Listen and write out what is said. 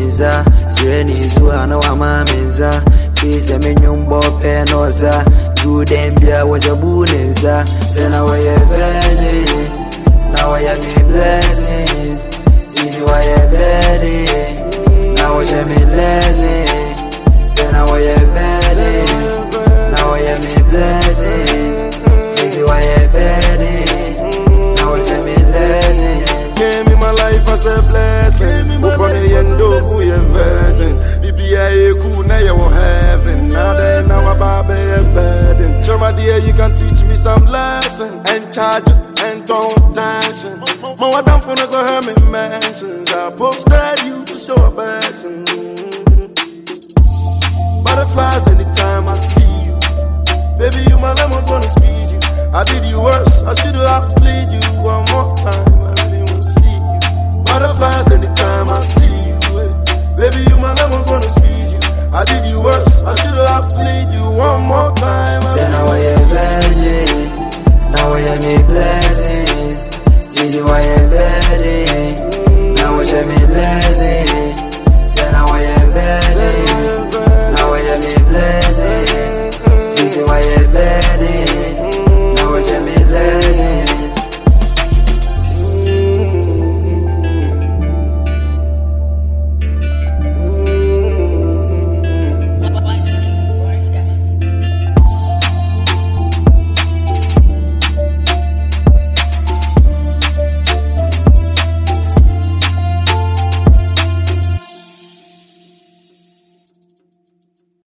ninza Sireni zuwa na wa maminza Tise minyumbo penoza Judembia was a boonenza Say now I a virgin Now I am me blessings Sisi why a virgin Now I am me blessings Say now I a virgin Now I am me blessings Sisi why a virgin Now I am me blessings Gave me my life as a blessing. Upon the end of we a virgin. BBA cool now you heaven. Now then now about be a burden. Sure my dear you can teach me some lesson. And charge it and don't tension. My damn phone go hear me mentions. I posted you to show affection. Butterflies anytime I see you. Baby you my lemons wanna squeeze you. I did you worse. I should have played you one more time. Butterflies anytime I see